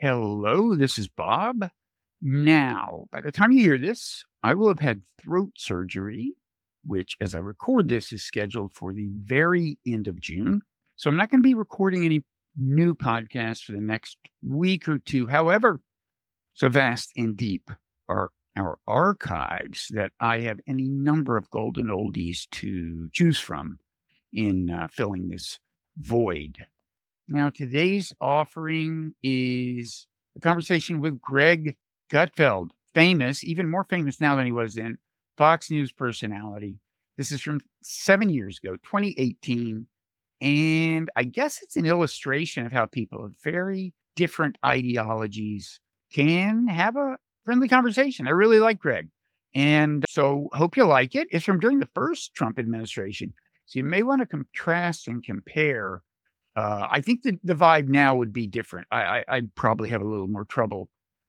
Hello, this is Bob. Now, by the time you hear this, I will have had throat surgery, which, as I record this, is scheduled for the very end of June. So I'm not going to be recording any new podcasts for the next week or two. However, so vast and deep are our archives that I have any number of golden oldies to choose from in filling this void. Now, today's offering is a conversation with Greg Gutfeld, famous, even more famous now than he was then, Fox News personality. This is from 7 years ago, 2018. And I guess it's an illustration of how people of very different ideologies can have a friendly conversation. I really like Greg. And so hope you like it. It's from during the first Trump administration. So you may want to contrast and compare. I think the vibe now would be different. I'd probably have a little more trouble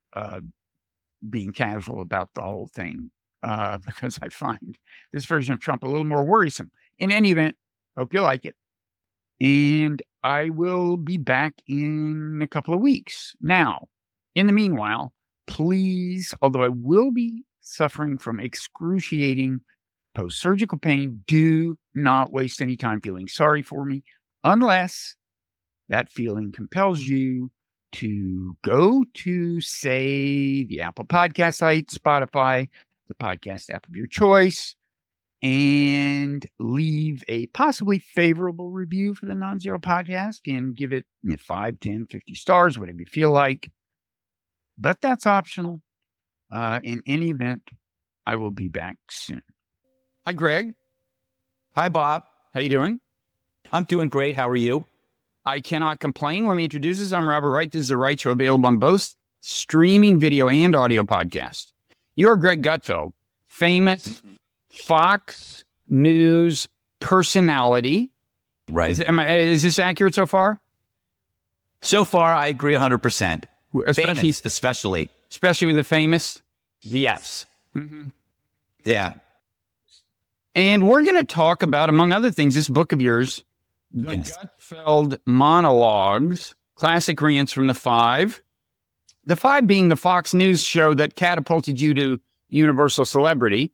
being casual about the whole thing because I find this version of Trump a little more worrisome. In any event, hope you like it. And I will be back in a couple of weeks. Now, in the meanwhile, please, although I will be suffering from excruciating post-surgical pain, do not waste any time feeling sorry for me unless that feeling compels you to go to, say, the Apple Podcast site, Spotify, the podcast app of your choice, and leave a possibly favorable review for the Non-Zero Podcast and give it 5, 10, 50 stars, whatever you feel like. But that's optional. In any event, I will be back soon. Hi, Greg. Hi, Bob. How you doing? I'm doing great. How are you? I cannot complain. Let me introduce us. I'm Robert Wright. This is The Wright Show, available on both streaming video and audio podcasts. You're Greg Gutfeld, famous Fox News personality. Right. Is this accurate so far? So far, I agree 100%. Especially with the famous? Yes. Mm-hmm. Yeah. And we're going to talk about, among other things, this book of yours, The Gutfeld Monologues, classic rants from the Five. The Five being the Fox News show that catapulted you to universal celebrity.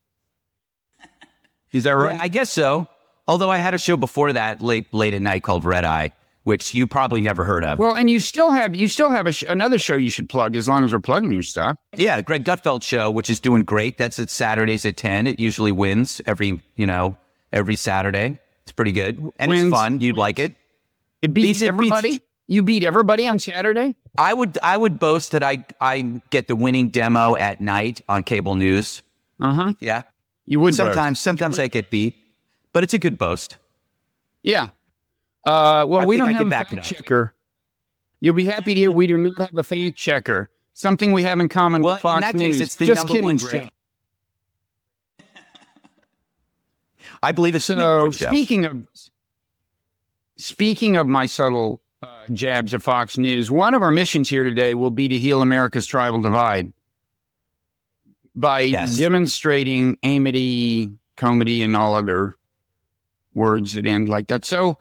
Is that right? Yeah, I guess so. Although I had a show before that late at night called Red Eye, which you probably never heard of. Well, and you still have another show you should plug as long as we're plugging your stuff. Yeah, the Greg Gutfeld Show, which is doing great. That's at Saturdays at 10. It usually wins every Saturday. It's pretty good. And it's fun. You'd like it. It beats everybody? You beat everybody on Saturday? I would boast that I get the winning demo at night on cable news. Uh-huh. Yeah. You would sometimes I get beat, but it's a good boast. Yeah. We don't have a fact checker. You'll be happy to hear we do not have a fact checker. Something we have in common with Fox in that News. Case, it's the Just number one kidding. Greg. I believe it's so. Speaking of my subtle jabs at Fox News, one of our missions here today will be to heal America's tribal divide by demonstrating amity, comedy, and all other words that end like that. So,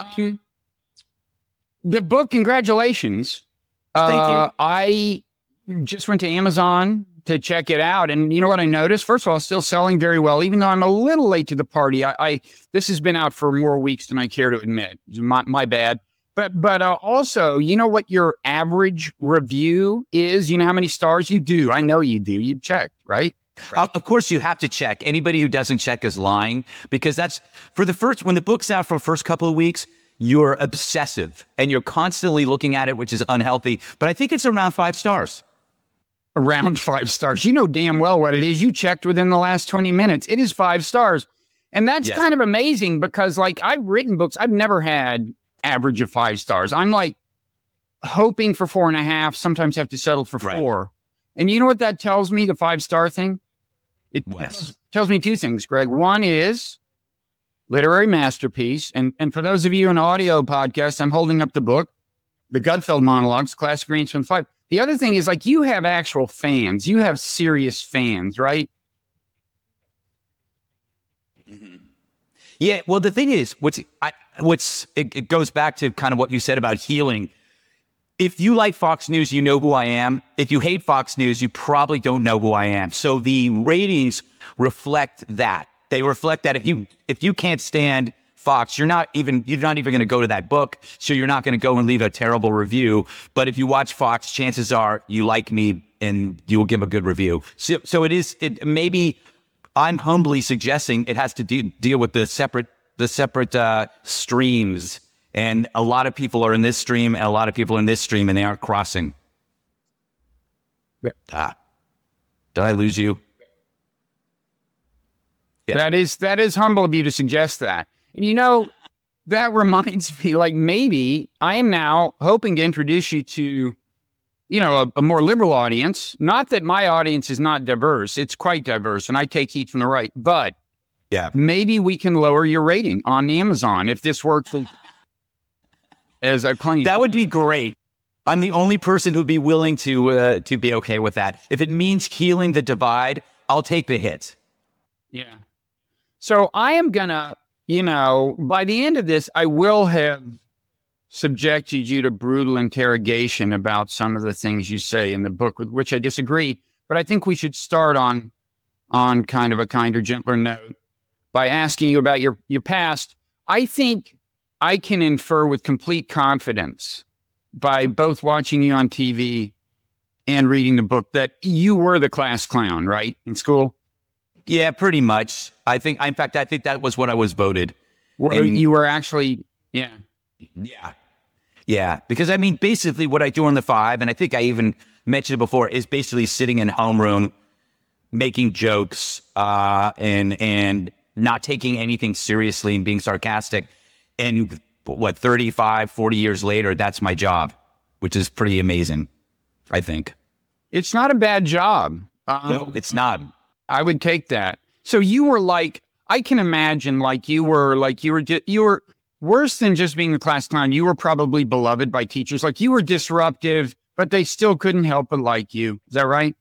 the book, congratulations. Thank you. I just went to Amazon to check it out. And you know what I noticed? First of all, it's still selling very well, even though I'm a little late to the party. This has been out for more weeks than I care to admit. My bad. But also, you know what your average review is? You know how many stars you do? I know you do. You check, right? Of course, you have to check. Anybody who doesn't check is lying, because that's when the book's out for the first couple of weeks, you're obsessive and you're constantly looking at it, which is unhealthy. But I think it's around 5 stars. Around 5 stars. You know damn well what it is. You checked within the last 20 minutes. It is 5 stars. And that's kind of amazing because, like, I've written books. I've never had average of 5 stars. I'm like hoping for 4.5. Sometimes have to settle for 4. And you know what that tells me, the 5-star thing? It tells me 2 things, Greg. One is literary masterpiece. And for those of you in audio podcast, I'm holding up the book, The Gutfeld Monologues, Classic Rants from the Five. The other thing is, like, you have actual fans. You have serious fans, right? Mm-hmm. Yeah. Well, the thing is, it goes back to kind of what you said about healing. If you like Fox News, you know who I am. If you hate Fox News, you probably don't know who I am. So the ratings reflect that. They reflect that if you can't stand Fox, you're not even going to go to that book. So you're not going to go and leave a terrible review. But if you watch Fox, chances are you like me and you will give a good review. So maybe I'm humbly suggesting it has to deal with the separate streams. And a lot of people are in this stream and a lot of people in this stream, and they aren't crossing. Did I lose you? Yeah. That is humble of you to suggest that. And you know, that reminds me, like, maybe I am now hoping to introduce you to, you know, a more liberal audience. Not that my audience is not diverse. It's quite diverse, and I take heat from the right. But yeah, maybe we can lower your rating on Amazon if this works as I claim. That would be great. I'm the only person who'd be willing to be okay with that. If it means healing the divide, I'll take the hit. Yeah. So I am gonna, you know, by the end of this, I will have subjected you to brutal interrogation about some of the things you say in the book, with which I disagree. But I think we should start on kind of a kinder, gentler note by asking you about your past. I think I can infer with complete confidence by both watching you on TV and reading the book that you were the class clown, right, in school? Yeah, pretty much. I think that was what I was voted. You were actually, yeah. Yeah. Because I mean, basically what I do on the 5, and I think I even mentioned it before, is basically sitting in homeroom, making jokes, and not taking anything seriously and being sarcastic. And 35, 40 years later, that's my job, which is pretty amazing, I think. It's not a bad job. No, it's not. I would take that. So you were like, I can imagine you were worse than just being the class clown. You were probably beloved by teachers. Like, you were disruptive, but they still couldn't help but like you. Is that right?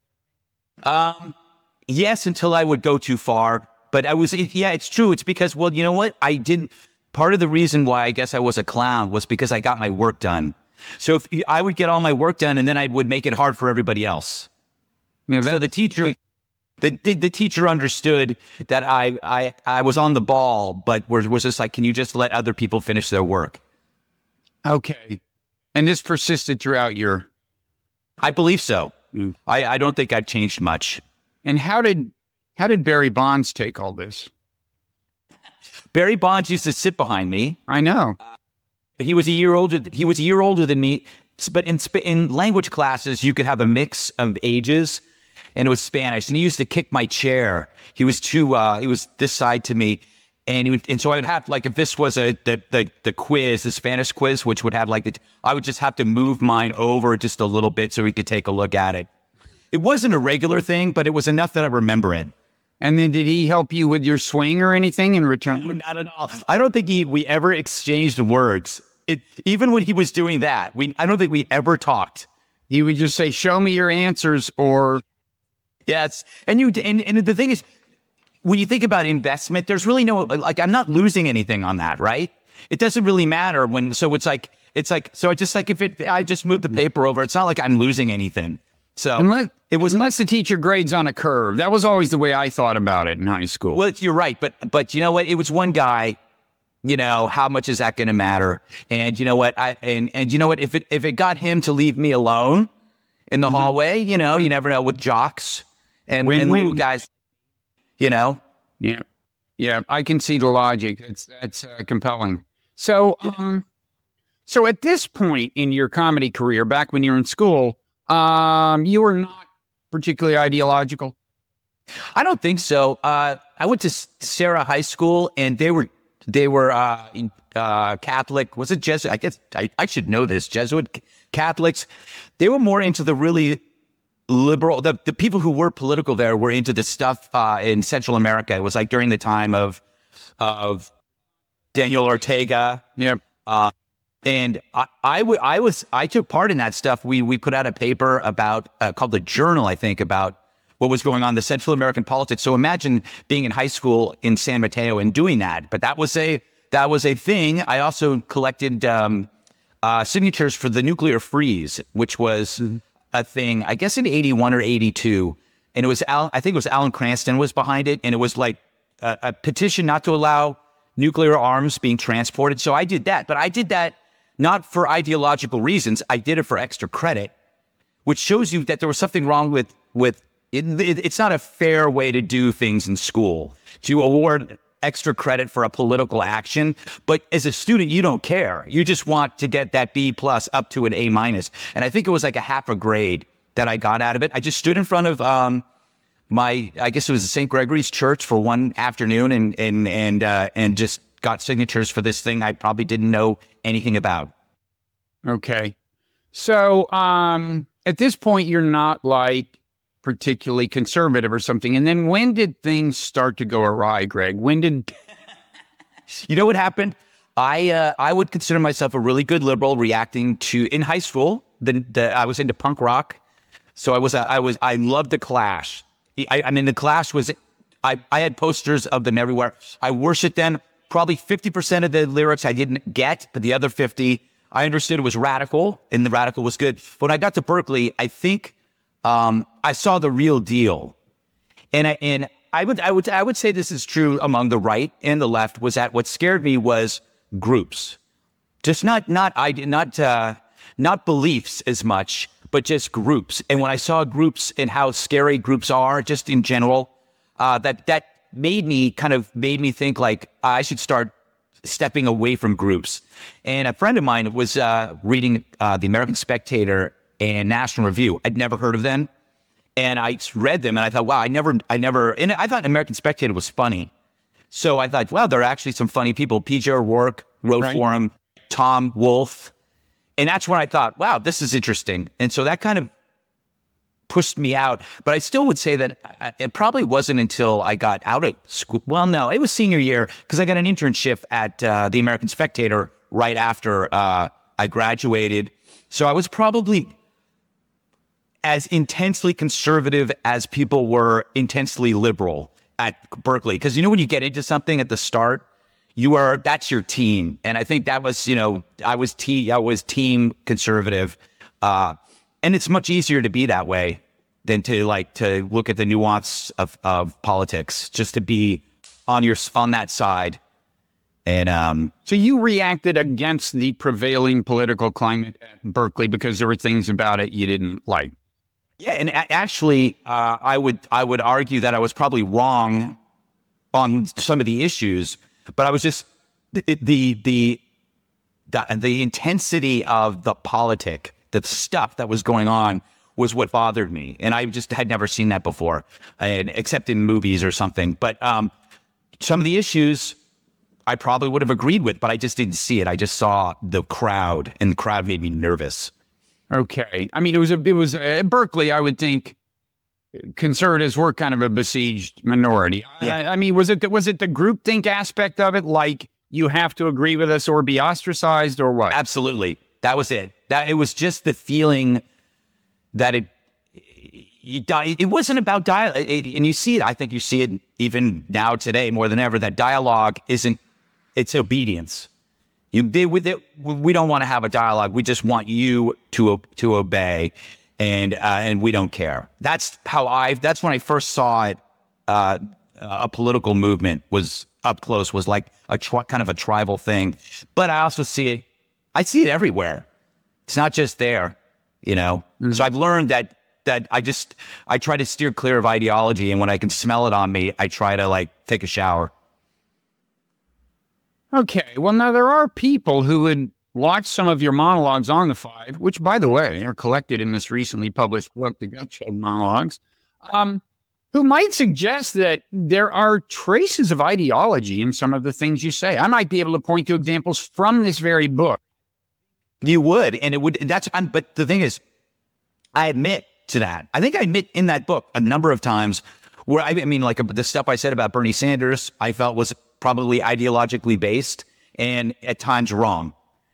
Yes, until I would go too far. But it's true. It's because, well, you know what? Part of the reason why I guess I was a clown was because I got my work done. So if I would get all my work done, and then I would make it hard for everybody else. Yeah, so the teacher understood that I was on the ball, but was just like, can you just let other people finish their work? Okay. And this persisted throughout your... I believe so. I don't think I've changed much. And how did Barry Bonds take all this? Barry Bonds used to sit behind me. I know. He was a year older than me. But in language classes, you could have a mix of ages, and it was Spanish. And he used to kick my chair. He was this side to me, and so I would have, like, if this was the quiz, the Spanish quiz, which would have I would just have to move mine over just a little bit so he could take a look at it. It wasn't a regular thing, but it was enough that I remember it. And then did he help you with your swing or anything in return? No, not at all. I don't think we ever exchanged words. Even when he was doing that, I don't think we ever talked. He would just say, "Show me your answers," or... Yes. And the thing is, when you think about investment, there's really no, like, I'm not losing anything on that, right? It doesn't really matter so I just moved the paper over. It's not like I'm losing anything. So unless the teacher grades on a curve. That was always the way I thought about it in high school. Well, you're right. But you know what? It was one guy. You know, how much is that going to matter? And you know what? And you know what? If it got him to leave me alone in the hallway, you know, you never know with jocks and little guys, you know. Yeah. I can see the logic. That's compelling. So at this point in your comedy career, back when you were in school, you were not particularly ideological. I don't think so. I went to Sarah High School, and they were Catholic. Was it Jesuit? I guess I should know this. Jesuit Catholics. They were more into the really liberal. The people who were political there were into the stuff in Central America. It was like during the time of Daniel Ortega. Yeah. And I took part in that stuff. We put out a paper about called The Journal, I think, about what was going on in the Central American politics. So imagine being in high school in San Mateo and doing that. But that was a thing. I also collected signatures for the nuclear freeze, which was a thing, I guess in 81 or 82. And it was, I think it was Alan Cranston was behind it. And it was like a petition not to allow nuclear arms being transported. So I did that, but I did that not for ideological reasons. I did it for extra credit, which shows you that there was something wrong with it's not a fair way to do things in school, to award extra credit for a political action. But as a student, you don't care. You just want to get that B plus up to an A minus. And I think it was like a half a grade that I got out of it. I just stood in front of I guess it was the St. Gregory's Church for one afternoon and just got signatures for this thing I probably didn't know anything about. Okay. So at this point, you're not like particularly conservative or something. And then when did things start to go awry, Greg? When did... You know what happened? I would consider myself a really good liberal reacting to, in high school, I was into punk rock. So I loved The Clash. I mean, The Clash was, I had posters of them everywhere. I worshiped them. Probably 50% of the lyrics I didn't get, but the other 50, I understood it was radical, and the radical was good. But when I got to Berkeley, I think I saw the real deal. And I would say this is true among the right and the left, was that what scared me was groups. Just not beliefs as much, but just groups. And when I saw groups and how scary groups are, just in general, that made me think like I should start stepping away from groups. And a friend of mine was reading the American Spectator and National Review. I'd never heard of them. And I read them and I thought, wow, I never, and I thought American Spectator was funny. So I thought, wow, there are actually some funny people. PJ O'Rourke wrote for him, Tom Wolfe. And that's when I thought, wow, this is interesting. And so that kind of pushed me out. But I still would say that it probably wasn't until I got out of school. Well, no, it was senior year because I got an internship at the American Spectator right after I graduated. So I was probably as intensely conservative as people were intensely liberal at Berkeley. Because, you know, when you get into something at the start, that's your team. And I think that was, I was team conservative. And it's much easier to be that way than to look at the nuance of politics, just to be on that side. And so you reacted against the prevailing political climate at Berkeley because there were things about it you didn't like. Yeah, and actually, I would argue that I was probably wrong on some of the issues, but I was just the intensity of the politic, the stuff that was going on, was what bothered me, and I just had never seen that before, except in movies or something. But some of the issues I probably would have agreed with, but I just didn't see it. I just saw the crowd, and the crowd made me nervous. Okay. I mean, it was at Berkeley, I would think conservatives were kind of a besieged minority. Yeah. I mean, was it the groupthink aspect of it? Like you have to agree with us or be ostracized or what? Absolutely. That was it. It was just the feeling that it wasn't about dialogue. And you see it, I think you see it even now today more than ever, that dialogue it's obedience. We don't want to have a dialogue. We just want you to obey, and we don't care. That's when I first saw it. A political movement was up close, was like kind of a tribal thing. But I also see it. I see it everywhere. It's not just there, Mm-hmm. So I've learned that I try to steer clear of ideology, and when I can smell it on me, I try to take a shower. Okay, well, now there are people who would watch some of your monologues on The Five, which, by the way, are collected in this recently published book, The Gutshed Monologues, who might suggest that there are traces of ideology in some of the things you say. I might be able to point to examples from this very book. You would, and it would. But the thing is, I admit to that. I think I admit in that book a number of times where the stuff I said about Bernie Sanders, I felt was probably ideologically based and at times wrong.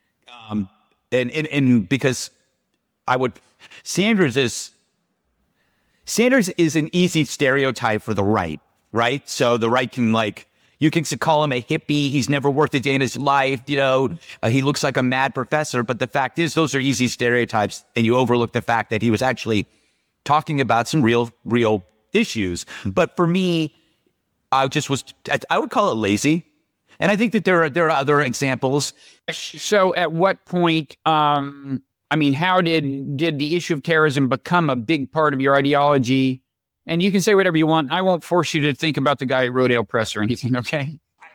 And because Sanders is an easy stereotype for the right? So the right can You can call him a hippie. He's never worked a day in his life. He looks like a mad professor. But the fact is, those are easy stereotypes, and you overlook the fact that he was actually talking about some real issues. But for me, I would call it lazy. And I think that there are other examples. So at what point, how did the issue of terrorism become a big part of your ideology? And you can say whatever you want. I won't force you to think about the guy at Rodale Press or anything, okay?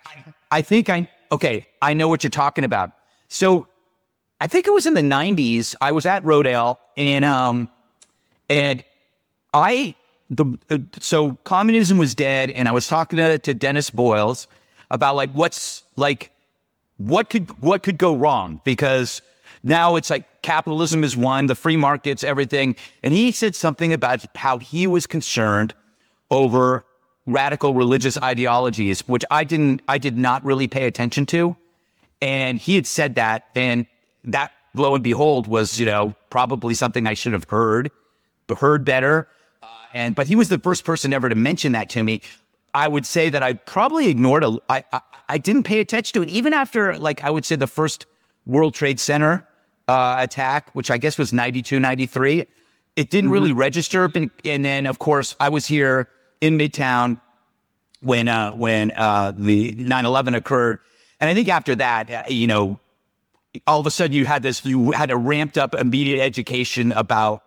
I know what you're talking about. So I think it was in the 90s. I was at Rodale, so communism was dead, and I was talking to Dennis Boyles about what could go wrong, because now it's like capitalism is one, the free markets, everything. And he said something about how he was concerned over radical religious ideologies, which I did not really pay attention to. And he had said that, and that, lo and behold, was, probably something I should have heard better. But he was the first person ever to mention that to me. I would say that I probably ignored I didn't pay attention to it, even after, I would say the first World Trade Center attack, which I guess was 92, 93. It didn't really register. And then, of course, I was here in Midtown when the 9/11 occurred. And I think after that, all of a sudden you had a ramped up immediate education about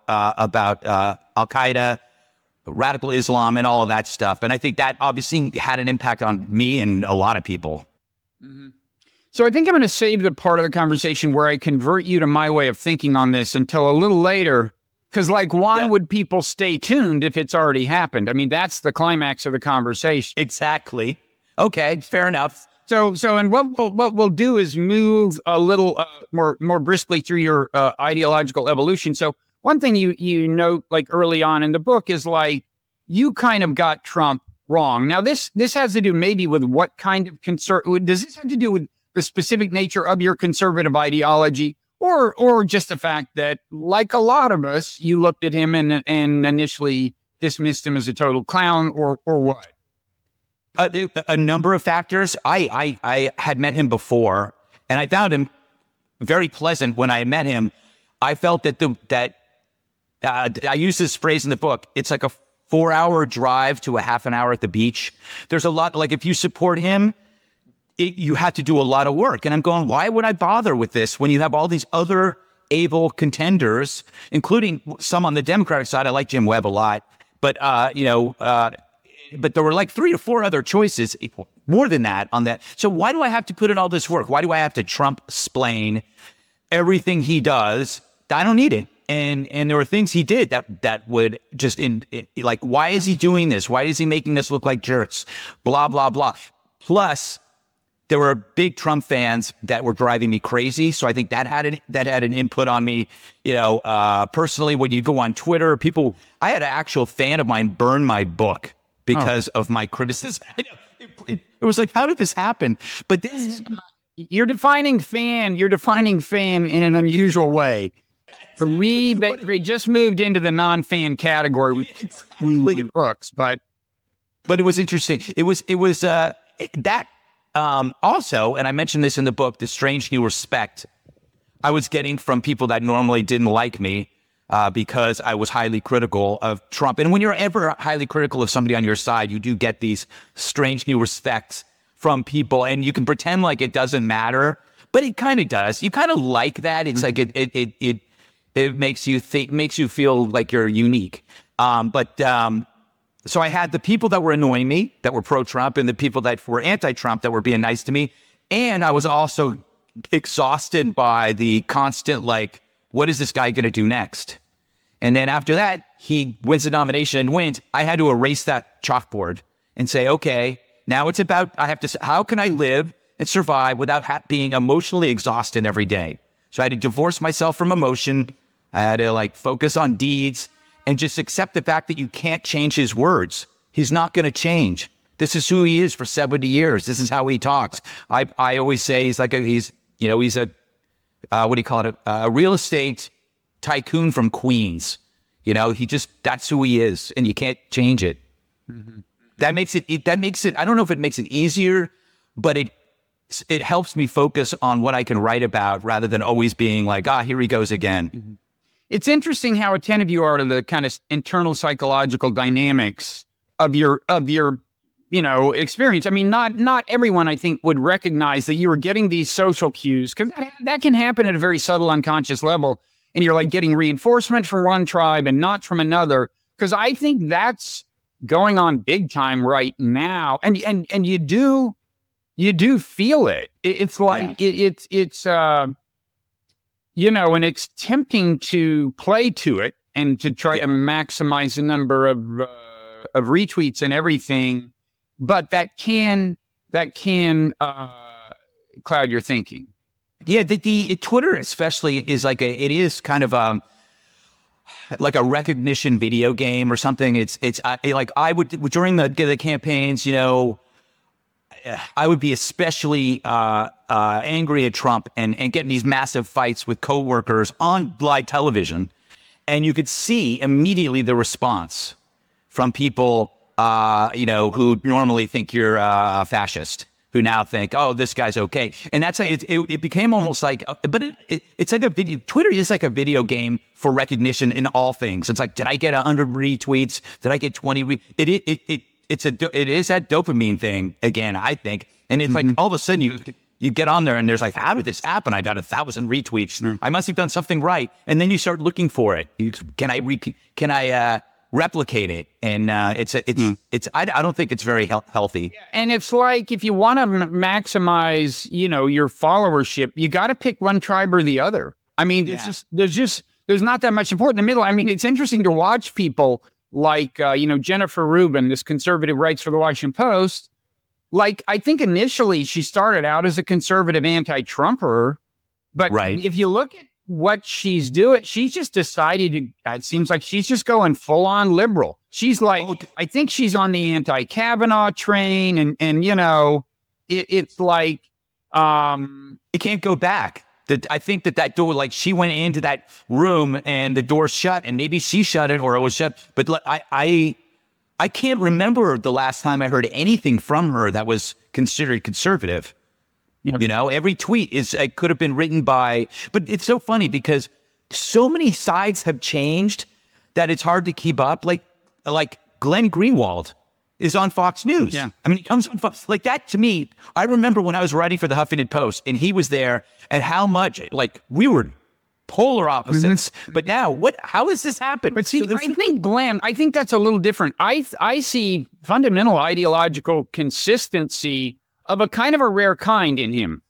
Al-Qaeda, radical Islam, and all of that stuff. And I think that obviously had an impact on me and a lot of people. Mm-hmm. So I think I'm going to save the part of the conversation where I convert you to my way of thinking on this until a little later. Because why would people stay tuned if it's already happened? I mean, that's the climax of the conversation. Exactly. Okay, fair enough. So, and what we'll do is move a little more briskly through your ideological evolution. So one thing you note early on in the book is you kind of got Trump wrong. Now this has to do maybe with what kind of does this have to do with the specific nature of your conservative ideology, or just the fact that, like a lot of us, you looked at him and initially dismissed him as a total clown, or what? A number of factors. I had met him before, and I found him very pleasant when I met him. I felt that I use this phrase in the book. It's like a 4-hour drive to a half an hour at the beach. There's a lot, if you support him, you have to do a lot of work. And I'm going, why would I bother with this when you have all these other able contenders, including some on the Democratic side? I like Jim Webb a lot, but but there were 3 or 4 other choices, more than that on that. So why do I have to put in all this work? Why do I have to Trump-splain everything he does? I don't need it. And there were things he did that would just why is he doing this? Why is he making us look like jerks? Blah, blah, blah. Plus, there were big Trump fans that were driving me crazy. So I think that had an input on me. Personally, when you go on Twitter, I had an actual fan of mine burn my book because of my criticism. It was how did this happen? But you're defining fan in an unusual way. For me, they just moved into the non-fan category with books, but it was interesting. It was that also, and I mentioned this in the book, the strange new respect I was getting from people that normally didn't like me because I was highly critical of Trump. And when you're ever highly critical of somebody on your side, you do get these strange new respects from people, and you can pretend like it doesn't matter, but it kind of does. You kind of like that. It's it makes you feel like you're unique. So I had the people that were annoying me, that were pro-Trump, and the people that were anti-Trump that were being nice to me. And I was also exhausted by the constant, what is this guy going to do next? And then after that, he wins the nomination and wins. I had to erase that chalkboard and say, okay, now it's about, how can I live and survive without being emotionally exhausted every day? So I had to divorce myself from emotion. I had to focus on deeds and just accept the fact that you can't change his words. He's not going to change. This is who he is for 70 years. This is how he talks. I always say he's a real estate tycoon from Queens. That's who he is, and you can't change it. Mm-hmm. That makes it, I don't know if it makes it easier, but it helps me focus on what I can write about rather than always being like, here he goes again. It's interesting how attentive you are to the kind of internal psychological dynamics of your experience. I mean, not everyone, I think, would recognize that you were getting these social cues, because that can happen at a very subtle, unconscious level. And you're like getting reinforcement from one tribe and not from another. Because I think that's going on big time right now. And you do feel it. It's like, and it's tempting to play to it and to try to maximize the number of retweets and everything, but that can cloud your thinking. Yeah, the Twitter especially is it is kind of like a recognition video game or something. It's like I would during the campaigns, I would be especially angry at Trump and getting these massive fights with coworkers on live television. And you could see immediately the response from people, who normally think you're a fascist, who now think, oh, this guy's okay. And that's it became almost like, but it's like a video. Twitter is like a video game for recognition in all things. It's like, did I get 100 retweets? Did I get 20? It is that dopamine thing again, I think. And it's like all of a sudden you get on there and there's like, how did this happen? I got 1,000 retweets. I must have done something right. And then you start looking for it. Can I replicate it? And I don't think it's very healthy. And it's like, if you want to maximize, your followership, you got to pick one tribe or the other. I mean, there's not that much support in the middle. I mean, it's interesting to watch people like, Jennifer Rubin, this conservative, writes for the Washington Post. Like, I think initially she started out as a conservative anti-Trumper, but if you look at what she's doing, she's just decided it seems like she's just going full on liberal. She's like, I think she's on the anti-Kavanaugh train, and it's like, it can't go back. I think that door, like she went into that room and the door shut, and maybe she shut it or it was shut. But I can't remember the last time I heard anything from her that was considered conservative. Every tweet could have been written by, but it's so funny because so many sides have changed that it's hard to keep up. Like Glenn Greenwald is on Fox News. Yeah. I mean, he comes on Fox. Like that to me, I remember when I was writing for the Huffington Post and he was there and how much, like, we were polar opposites. But now, how has this happened? But see, I think, Glenn, I think that's a little different. I see fundamental ideological consistency of a kind of a rare kind in him.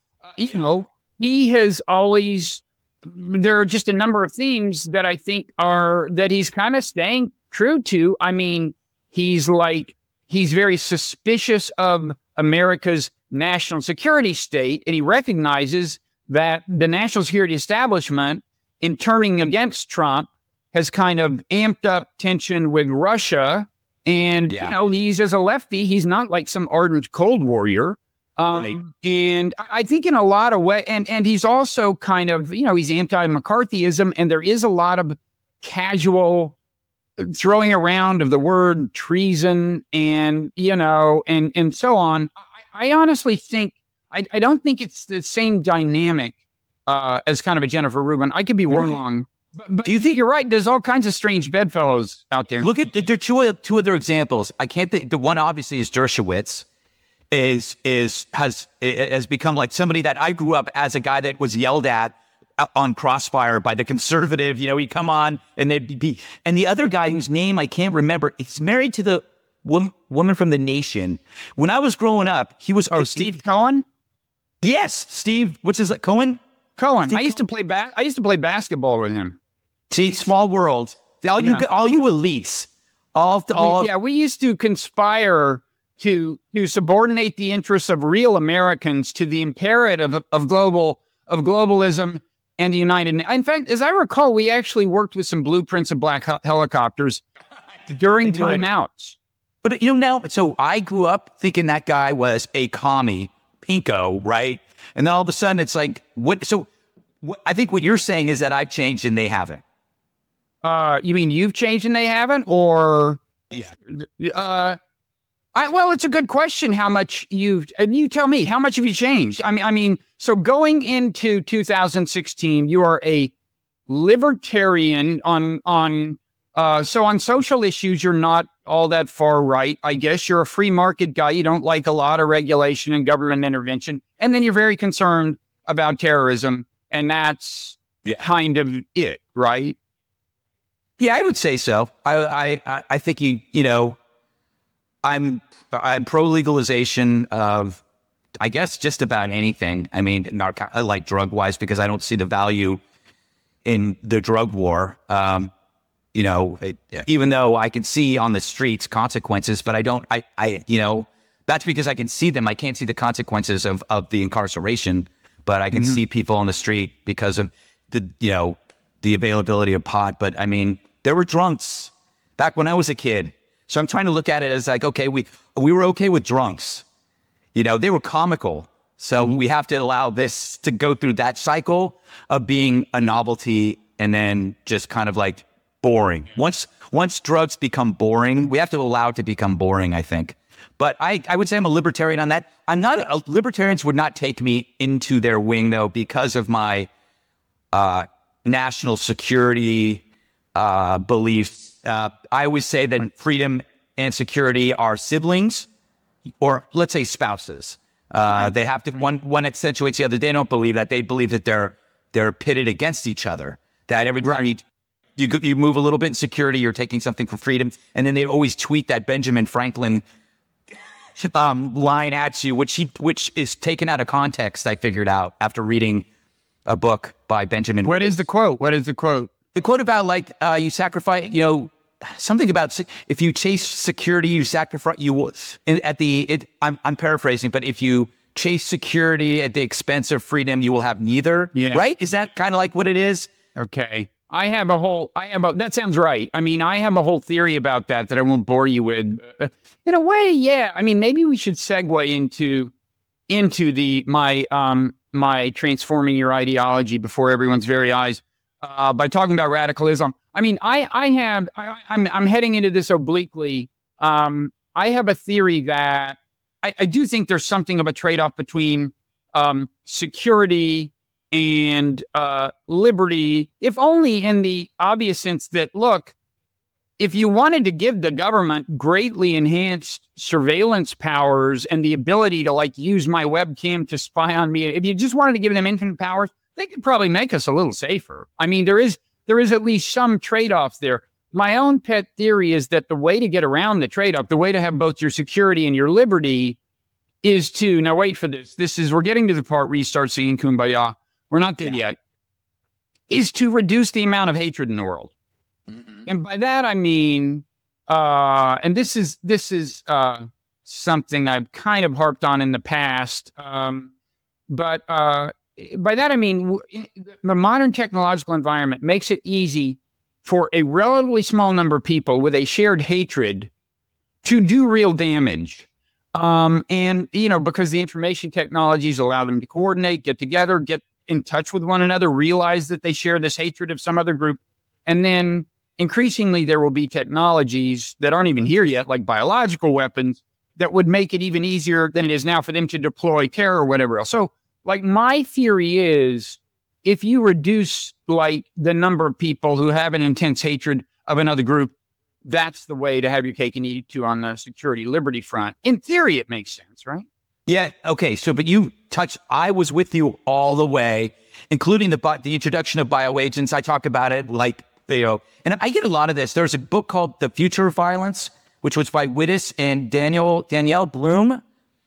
He has always, there are just a number of themes that I think that he's kind of staying true to. I mean, he's very suspicious of America's national security state, and he recognizes that the national security establishment, in turning against Trump, has kind of amped up tension with Russia. And, he's, as a lefty, he's not like some ardent Cold Warrior. And I think in a lot of ways, and he's also kind of, he's anti-McCarthyism, and there is a lot of casual throwing around of the word treason and, and so on. I honestly think, I don't think it's the same dynamic as kind of a Jennifer Rubin. I could be wrong. But do you think you're right? There's all kinds of strange bedfellows out there. Look at, there are two other examples. I can't think, the one obviously is Dershowitz. Has become like somebody that I grew up as a guy that was yelled at on Crossfire by the conservative, he'd come on and they'd be, and the other guy whose name I can't remember, he's married to the woman from The Nation. When I was growing up, he was, Steve Cohen? Yes. Steve, what's his, Cohen? Cohen. I used to play basketball with him. See, small world. All you elites. We used to conspire to subordinate the interests of real Americans to the imperative of globalism and the United. In fact, as I recall, we actually worked with some blueprints of black helicopters during timeouts. But now, so I grew up thinking that guy was a commie, pinko, right? And then all of a sudden, it's like, what? So, I think what you're saying is that I've changed and they haven't. You mean you've changed and they haven't, or? Yeah. Well, it's a good question. How much you tell me, how much have you changed? So going into 2016, you are a libertarian so on social issues, you're not all that far right. I guess you're a free market guy. You don't like a lot of regulation and government intervention. And then you're very concerned about terrorism. And that's kind of it, right? Yeah, I would say so. I think I'm pro legalization of, I guess, just about anything. I mean, I like drug wise because I don't see the value in the drug war. Even though I can see on the streets consequences, but I don't. That's because I can see them. I can't see the consequences of the incarceration, but I can see people on the street because of the availability of pot. But I mean, there were drunks back when I was a kid. So I'm trying to look at it as like, okay, we were okay with drunks. They were comical. So we have to allow this to go through that cycle of being a novelty and then just kind of like boring. Once drugs become boring, we have to allow it to become boring, I think. But I would say I'm a libertarian on that. Libertarians would not take me into their wing though, because of my national security beliefs. I always say that freedom and security are siblings, or let's say spouses. They have to, one accentuates the other. They don't believe that. They believe that they're pitted against each other. That every time you move a little bit in security, you're taking something for freedom. And then they always tweet that Benjamin Franklin line at you, which is taken out of context. I figured out after reading a book by Benjamin. What is the quote? The quote about like you sacrifice, something about if you chase security, you sacrifice. I'm paraphrasing, but if you chase security at the expense of freedom, you will have neither. Yeah. Right? Is that kind of like what it is? Okay. That sounds right. I mean, I have a whole theory about that I won't bore you with. In a way, yeah. I mean, maybe we should segue into my transforming your ideology before everyone's very eyes, by talking about radicalism. I mean, I'm heading into this obliquely. I have a theory that I do think there's something of a trade-off between security and liberty, if only in the obvious sense that, look, if you wanted to give the government greatly enhanced surveillance powers and the ability to like use my webcam to spy on me, if you just wanted to give them infinite powers, they could probably make us a little safer. I mean, there is at least some trade-offs there. My own pet theory is that the way to get around the trade-off, the way to have both your security and your liberty is to, now wait for this. We're getting to the part where you start seeing kumbaya. We're not there yet. Is to reduce the amount of hatred in the world. Mm-hmm. And by that, I mean, and this is something I've kind of harped on in the past. But by that, I mean, the modern technological environment makes it easy for a relatively small number of people with a shared hatred to do real damage. And, because the information technologies allow them to coordinate, get together, get in touch with one another, realize that they share this hatred of some other group. And then increasingly, there will be technologies that aren't even here yet, like biological weapons, that would make it even easier than it is now for them to deploy terror or whatever else. So, like, my theory is if you reduce, like, the number of people who have an intense hatred of another group, that's the way to have your cake and eat it too on the security liberty front. In theory, it makes sense, right? Yeah. Okay. So, but I was with you all the way, including the introduction of bioagents. I talk about it like, and I get a lot of this. There's a book called The Future of Violence, which was by Wittes and Danielle Bloom.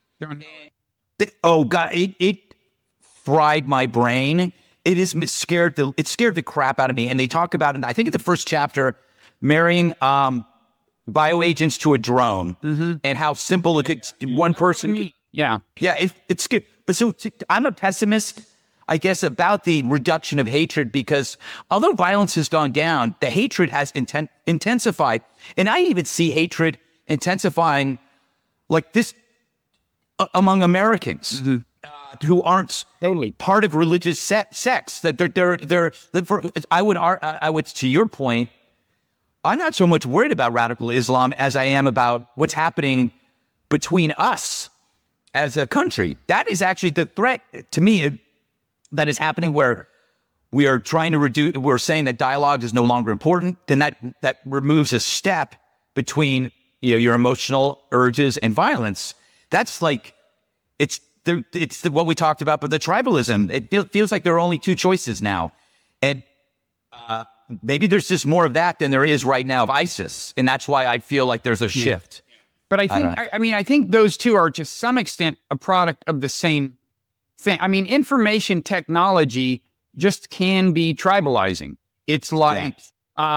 Oh God, it fried my brain. It scared the crap out of me. And they talk about it, I think in the first chapter, marrying bioagents to a drone, and how simple it could, one person. Yeah. It's good. But so I'm a pessimist, I guess, about the reduction of hatred, because although violence has gone down, the hatred has intensified. And I even see hatred intensifying like this among Americans who aren't part of religious sects. That I would, to your point, I'm not so much worried about radical Islam as I am about what's happening between us as a country. That is actually the threat to me that is happening, where we are trying to reduce, we're saying that dialogue is no longer important. Then that removes a step between, your emotional urges and violence. That's like, it's what we talked about, but the tribalism, it feels like there are only two choices now. And maybe there's just more of that than there is right now of ISIS. And that's why I feel like there's a shift. But I think those two are to some extent a product of the same thing. I mean, information technology just can be tribalizing. It's like, it's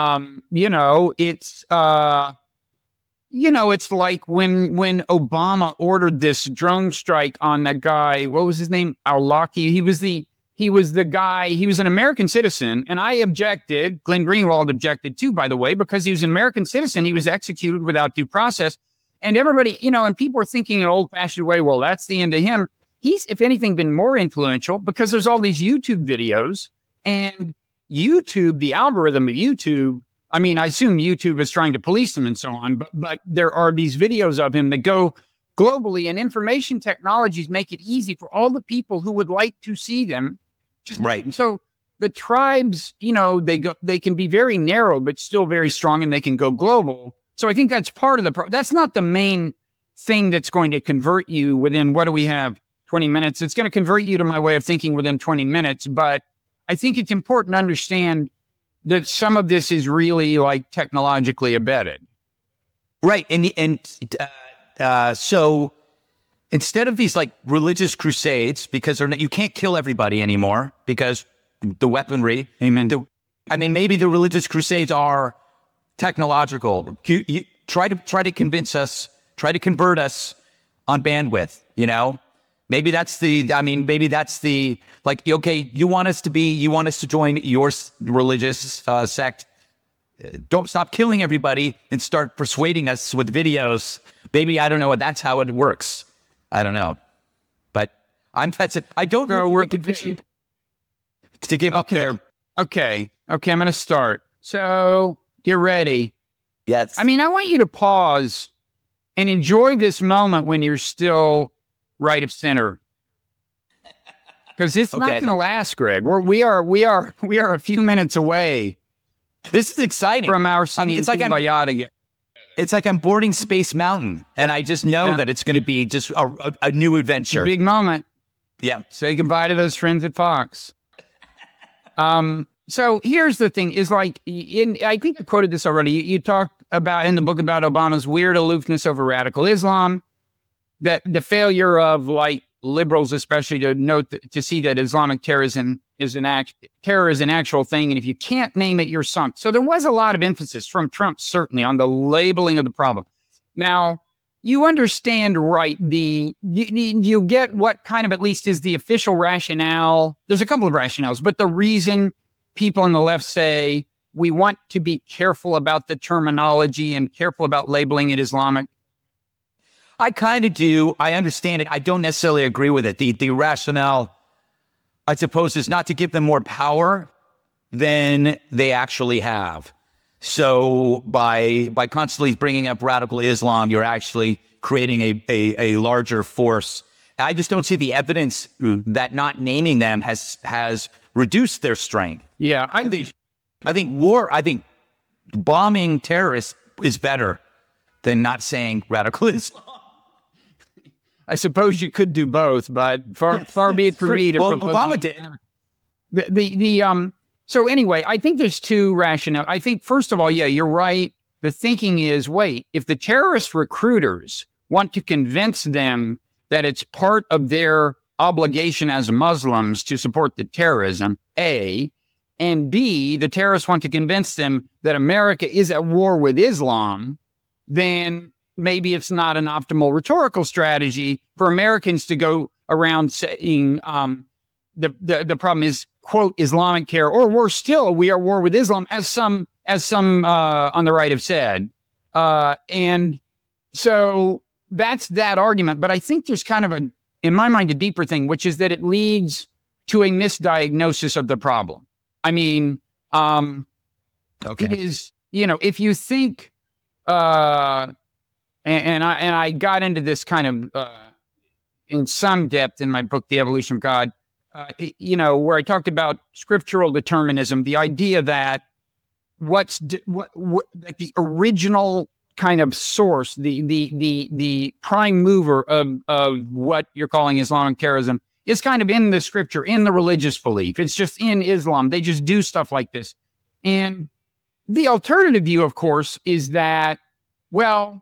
like when Obama ordered this drone strike on that guy, what was his name? Al-Awlaki. He was the guy, he was an American citizen, and I objected. Glenn Greenwald objected too, by the way, because he was an American citizen. He was executed without due process. And everybody, and people are thinking in an old-fashioned way, well, that's the end of him. He's, if anything, been more influential because there's all these YouTube videos, and YouTube, the algorithm of YouTube, I mean, I assume YouTube is trying to police them and so on, but there are these videos of him that go globally, and information technologies make it easy for all the people who would like to see them. Right. So the tribes, they can be very narrow, but still very strong, and they can go global. So I think that's part of the that's not the main thing that's going to convert you within, what do we have, 20 minutes? It's going to convert you to my way of thinking within 20 minutes. But I think it's important to understand that some of this is really like technologically embedded. Right. So instead of these like religious crusades, because you can't kill everybody anymore because the weaponry, maybe the religious crusades are technological. You try to convince us, try to convert us on bandwidth, Maybe that's the, like, okay, you want us to join your religious sect. Don't stop killing everybody and start persuading us with videos. Maybe, I don't know, that's how it works. I don't know. But that's it. I don't know. We're convinced to give up there. Okay. I'm going to start. So get ready. Yes. I want you to pause and enjoy this moment when you're still right of center, because it's not going to last, Greg. We are a few minutes away. This is exciting from our. It's like I'm boarding Space Mountain, and I just know that it's going to be just a new adventure. Big moment. Yeah. Say goodbye to those friends at Fox. So here's the thing: is like, I think I quoted this already. You talked about in the book about Obama's weird aloofness over radical Islam. That the failure of like liberals, especially, to see that Islamic terrorism is an actual thing, and if you can't name it, you're sunk. So there was a lot of emphasis from Trump, certainly, on the labeling of the problem. Now you understand, right? You get what kind of at least is the official rationale. There's a couple of rationales, but the reason people on the left say we want to be careful about the terminology and careful about labeling it Islamic. I kind of do. I understand it. I don't necessarily agree with it. The rationale, I suppose, is not to give them more power than they actually have. So by constantly bringing up radical Islam, you're actually creating a larger force. I just don't see the evidence that not naming them has reduced their strength. Yeah, I think bombing terrorists is better than not saying radical Islam. I suppose you could do both, but far be it for me to propose. Obama did. So anyway, I think there's two rationales. I think, first of all, yeah, you're right. The thinking is, wait, if the terrorist recruiters want to convince them that it's part of their obligation as Muslims to support the terrorism, A, and B, the terrorists want to convince them that America is at war with Islam, then maybe it's not an optimal rhetorical strategy for Americans to go around saying the problem is, quote, Islamic terror, or worse still, we are at war with Islam, as some on the right have said. And so that's that argument. But I think there's kind of in my mind, a deeper thing, which is that it leads to a misdiagnosis of the problem. It is, if you think, and I got into this kind of in some depth in my book, The Evolution of God, where I talked about scriptural determinism, the idea that like the original kind of source, the prime mover of what you're calling Islamic terrorism is kind of in the scripture, in the religious belief. It's just in Islam. They just do stuff like this. And the alternative view, of course, is that, all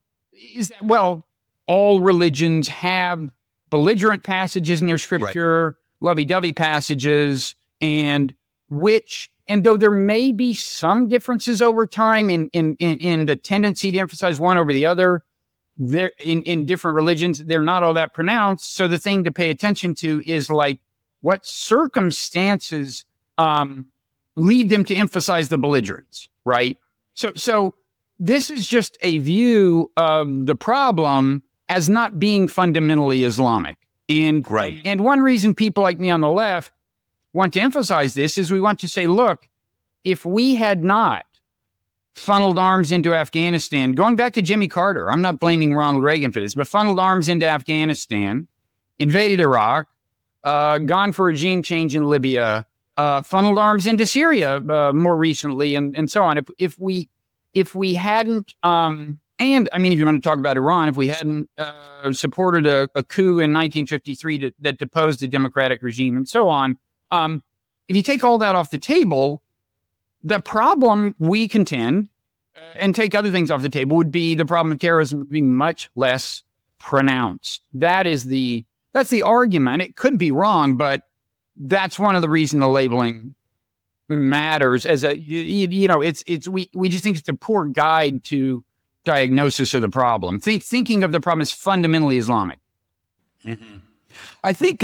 religions have belligerent passages in their scripture, lovey-dovey passages, and though there may be some differences over time in the tendency to emphasize one over the other, there in different religions, they're not all that pronounced. So the thing to pay attention to is like what circumstances lead them to emphasize the belligerence, right? So this is just a view of the problem as not being fundamentally Islamic. And one reason people like me on the left want to emphasize this is we want to say, look, if we had not funneled arms into Afghanistan, going back to Jimmy Carter, I'm not blaming Ronald Reagan for this, but funneled arms into Afghanistan, invaded Iraq, gone for regime change in Libya, funneled arms into Syria more recently, and so on. If we hadn't, and I mean, if you want to talk about Iran, if we hadn't supported a coup in 1953 that deposed the democratic regime and so on, if you take all that off the table, the problem we contend, and take other things off the table, would be the problem of terrorism would be much less pronounced. That's the argument. It could be wrong, but that's one of the reasons the labeling matters. As we just think it's a poor guide to diagnosis of the problem. Thinking of the problem as fundamentally Islamic. Mm-hmm. I think,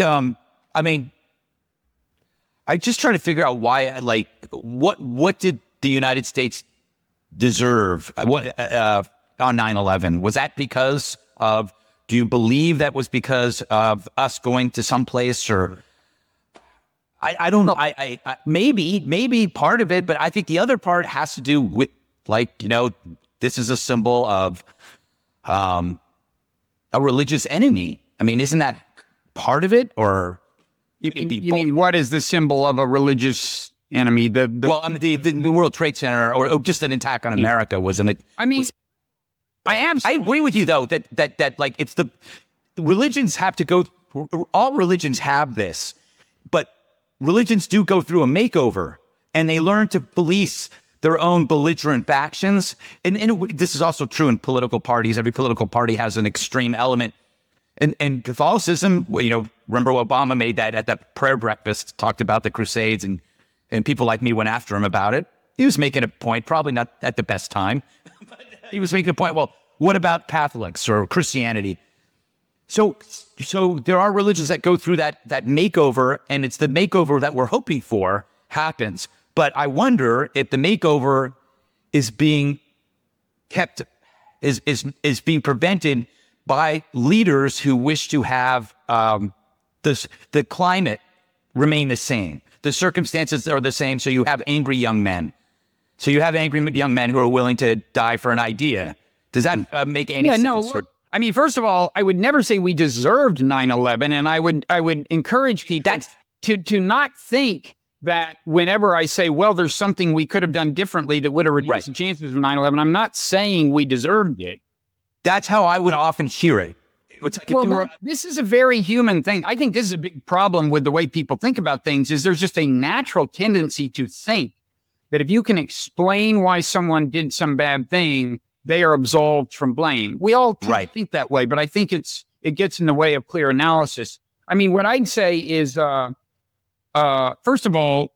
I just try to figure out why, what did the United States deserve on 9/11? Was that because of, do you believe that was because of us going to some place, or I don't know. I maybe part of it, but I think the other part has to do with, this is a symbol of a religious enemy. I mean, isn't that part of it? Or you mean what is the symbol of a religious enemy? The World Trade Center, or just an attack on America, wasn't it? I mean, I agree with you though that like it's the religions have to go. All religions have this, but religions do go through a makeover, and they learn to police their own belligerent factions. And this is also true in political parties. Every political party has an extreme element. And Catholicism, remember Obama made that at that prayer breakfast, talked about the Crusades, and people like me went after him about it. He was making a point, probably not at the best time, but he was making a point. Well, what about Catholics or Christianity? So there are religions that go through that makeover, and it's the makeover that we're hoping for happens. But I wonder if the makeover is being kept, is being prevented by leaders who wish to have the climate remain the same. The circumstances are the same, so you have angry young men. So you have angry young men who are willing to die for an idea. Does that make any sense? No. I mean, first of all, I would never say we deserved 9/11, and I would encourage people to not think that whenever I say, well, there's something we could have done differently that would have reduced the chances of 9/11, I'm not saying we deserved it. That's how I would often hear it. This is a very human thing. I think this is a big problem with the way people think about things, is there's just a natural tendency to think that if you can explain why someone did some bad thing, they are absolved from blame. We all think that way, but I think it gets in the way of clear analysis. I mean, what I'd say is, first of all,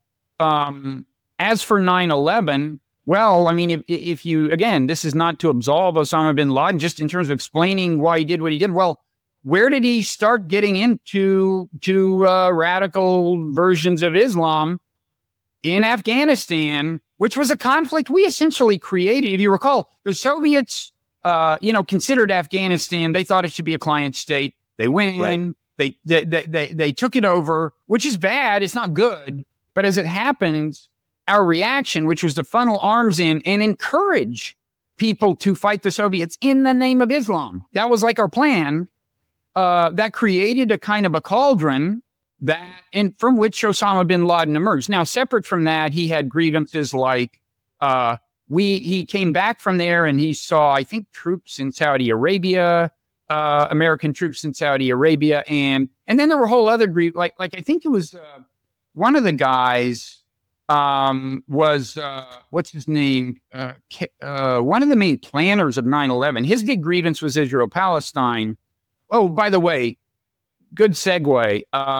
as for 9/11, well, I mean, if you, again, this is not to absolve Osama bin Laden, just in terms of explaining why he did what he did. Well, where did he start getting into radical versions of Islam? In Afghanistan, which was a conflict we essentially created. If you recall, the Soviets, considered Afghanistan, they thought it should be a client state. They went in, they took it over, which is bad. It's not good. But as it happens, our reaction, which was to funnel arms in and encourage people to fight the Soviets in the name of Islam. That was like our plan. That created a kind of a cauldron from which Osama bin Laden emerged. Now, separate from that, he had grievances like he came back from there and he saw, I think, troops in Saudi Arabia, American troops in Saudi Arabia, and then there were whole other like I think it was one of the guys was what's his name? One of the main planners of 9/11. His big grievance was Israel-Palestine. Oh, by the way, good segue.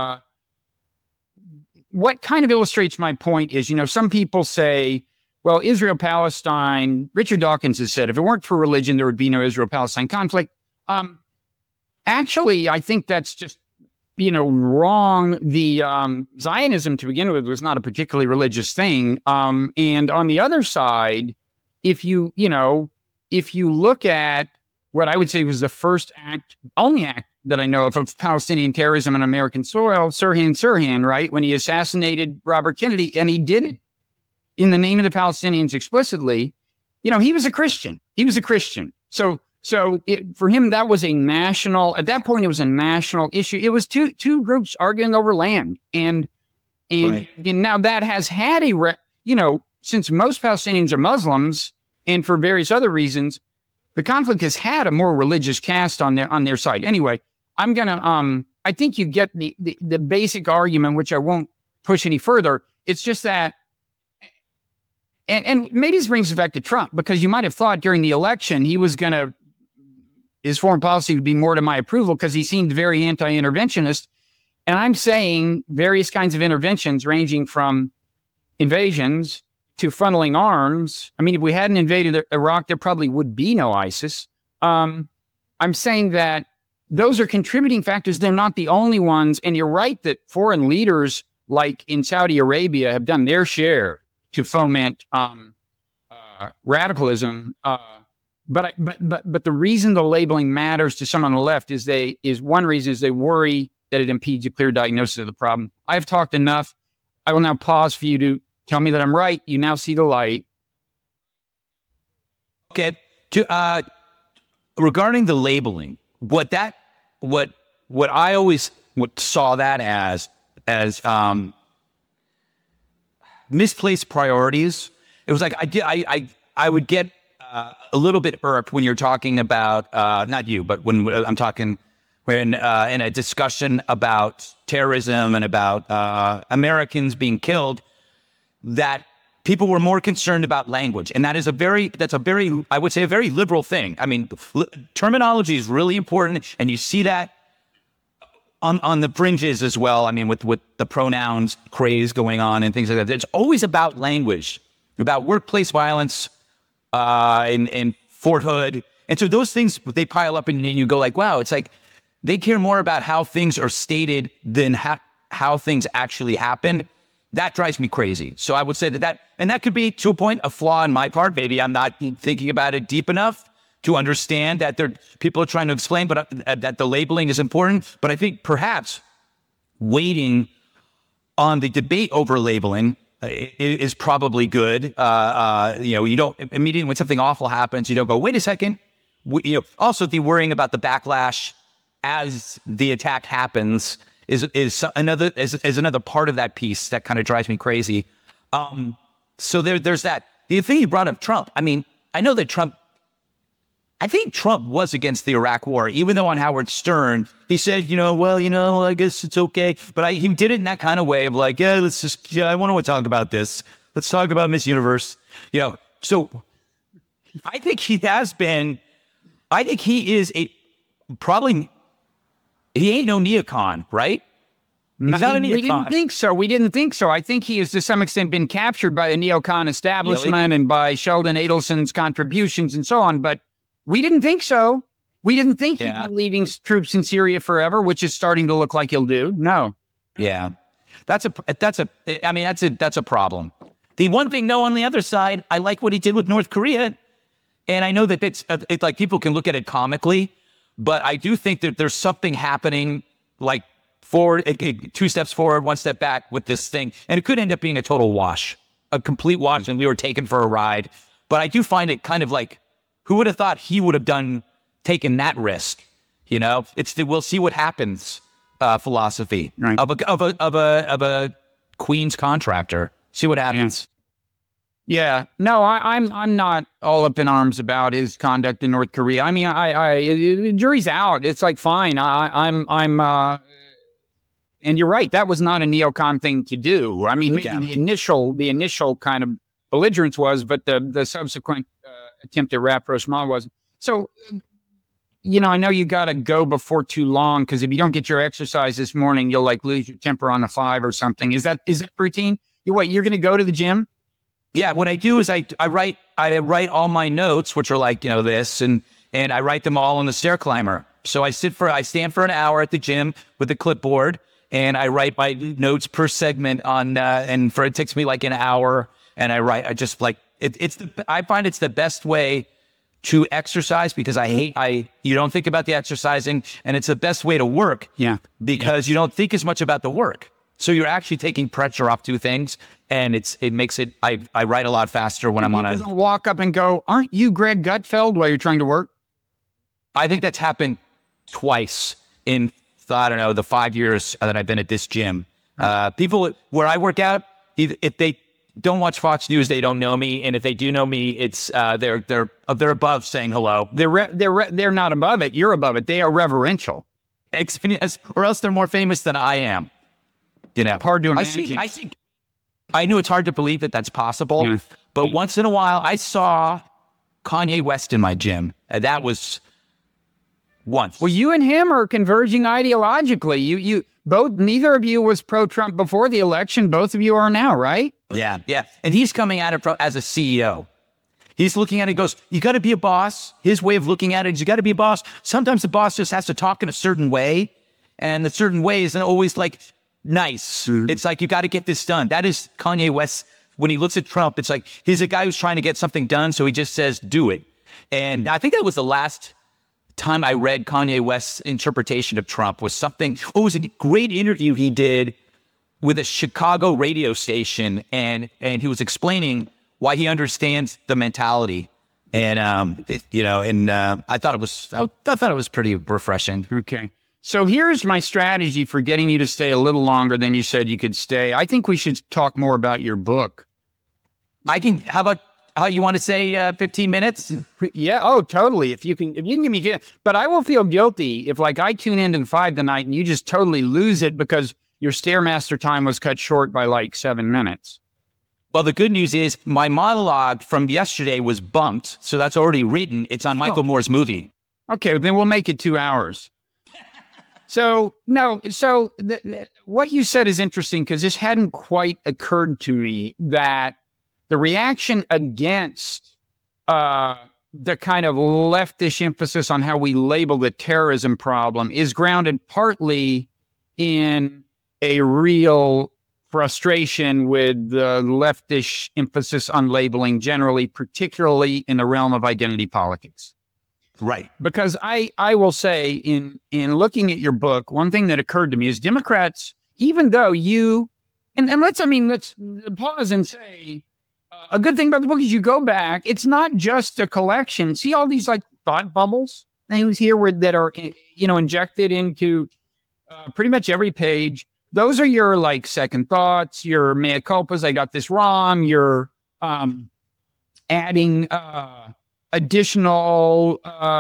What kind of illustrates my point is, some people say, well, Israel-Palestine, Richard Dawkins has said, if it weren't for religion, there would be no Israel-Palestine conflict. Actually, I think that's just, wrong. The Zionism, to begin with, was not a particularly religious thing. And on the other side, if you look at what I would say was the only act that I know of Palestinian terrorism on American soil, Sirhan, right? When he assassinated Robert Kennedy, and he did it in the name of the Palestinians explicitly. He was a Christian. So for him, that was at that point, it was a national issue. It was two groups arguing over land. And right. Now that has had since most Palestinians are Muslims and for various other reasons, the conflict has had a more religious cast on their side. Anyway, I think you get the basic argument, which I won't push any further. It's just that, and maybe this brings us back to Trump, because you might have thought during the election his foreign policy would be more to my approval because he seemed very anti-interventionist. And I'm saying various kinds of interventions ranging from invasions to funneling arms. I mean, if we hadn't invaded Iraq, there probably would be no ISIS. I'm saying that those are contributing factors. They're not the only ones. And you're right that foreign leaders like in Saudi Arabia have done their share to foment radicalism. But the reason the labeling matters to some on the left is one reason is they worry that it impedes a clear diagnosis of the problem. I've talked enough. I will now pause for you to tell me that I'm right. You now see the light. Okay. Regarding the labeling, what I always saw that as misplaced priorities. It was like I would get a little bit irked when you're talking about not you, but when I'm talking in a discussion about terrorism and about Americans being killed, that people were more concerned about language. And that's a very, I would say, a very liberal thing. I mean, terminology is really important. And you see that on the fringes as well. I mean, with the pronouns craze going on and things like that. It's always about language, about workplace violence in Fort Hood. And so those things, they pile up and you go like, wow, it's like they care more about how things are stated than how things actually happen. That drives me crazy. So I would say that could be, to a point, a flaw in my part. Maybe I'm not thinking about it deep enough to understand that people are trying to explain, but that the labeling is important. But I think perhaps waiting on the debate over labeling is probably good. You don't immediately when something awful happens, you don't go, wait a second. Also, the worrying about the backlash as the attack happens is another part of that piece that kind of drives me crazy. So there's that. The thing you brought up, Trump. I mean, I think Trump was against the Iraq War, even though on Howard Stern, he said, I guess it's okay. But he did it in that kind of way of like, I want to talk about this. Let's talk about Miss Universe. So I think he is he ain't no neocon, right? He's not a neocon. We didn't think so. I think he has to some extent been captured by the neocon establishment and by Sheldon Adelson's contributions and so on. But we didn't think so. We didn't think he'd be leaving troops in Syria forever, which is starting to look like he'll do. No. Yeah. That's a problem. The one thing, on the other side, I like what he did with North Korea. And I know that it's like people can look at it comically, but I do think that there's something happening like forward, 2 steps forward, 1 step back with this thing. And it could end up being a total wash, a complete wash, and we were taken for a ride. But I do find it kind of like Who would have thought he would have taken that risk? You know, it's the we'll see what happens philosophy Right. of a Queens contractor. See what happens. Yeah, no, I'm not all up in arms about his conduct in North Korea. I mean, the jury's out. It's like fine. And you're right. That was not a neocon thing to do. I mean, Yeah. the initial kind of belligerence was, but the subsequent attempt at rapprochement was. So, you know, I know you got to go before too long because if you don't get your exercise this morning, you'll like lose your temper on the 5 or something. Is that routine? You're going to go to the gym? Yeah, what I do is I write all my notes, which are like, you know, this, and I write them all on the stair climber. So I stand for an hour at the gym with a clipboard, and I write my notes per segment on, it takes me like an hour, and I just like I find it's the best way to exercise because you don't think about the exercising, and it's the best way to work. Yeah, because you don't think as much about the work. So you're actually taking pressure off 2 things, and it makes it. I write a lot faster when I'm on a. Walk up and go, "Aren't you Greg Gutfeld?" While you're trying to work. I think that's happened twice in I don't know the 5 years that I've been at this gym. People where I work out, if they don't watch Fox News, they don't know me, and if they do know me, it's they're above saying hello. They're not above it. You're above it. They are reverential, or else they're more famous than I am. You know, hard to I imagine. think I know it's hard to believe that that's possible, Yeah. but once in a while, I saw Kanye West in my gym, and that was once. Well, you and him are converging ideologically. You both. Neither of you was pro-Trump before the election. Both of you are now, right? Yeah, and he's coming at it as a CEO. He's looking at it and goes, you got to be a boss. His way of looking at it is you got to be a boss. Sometimes the boss just has to talk in a certain way, and the certain way isn't always like nice. Mm-hmm. It's like, you got to get this done. That is Kanye West. When he looks at Trump, it's like he's a guy who's trying to get something done, so he just says, do it. And I think that was the last time I read Kanye West's interpretation of Trump was something. Oh, it was a great interview he did with a Chicago radio station, and he was explaining why he understands the mentality. And I thought it was pretty refreshing. Okay. So here's my strategy for getting you to stay a little longer than you said you could stay. I think we should talk more about your book. How about how you want to say 15 minutes? Yeah. Oh, totally. If you can give me, but I will feel guilty if like I tune in at 5 tonight and you just totally lose it because your Stairmaster time was cut short by like 7 minutes. Well, the good news is my monologue from yesterday was bumped. So that's already written. It's on Michael Moore's movie. Okay. Then we'll make it 2 hours. So what you said is interesting because this hadn't quite occurred to me that the reaction against the kind of leftish emphasis on how we label the terrorism problem is grounded partly in a real frustration with the leftish emphasis on labeling generally, particularly in the realm of identity politics. Right. Because I will say in looking at your book, one thing that occurred to me is Democrats, even though you, and let's pause and say, a good thing about the book is you go back, it's not just a collection. See all these like thought bubbles things here that are, injected into pretty much every page. Those are your like second thoughts, your mea culpas, I got this wrong, you're adding additional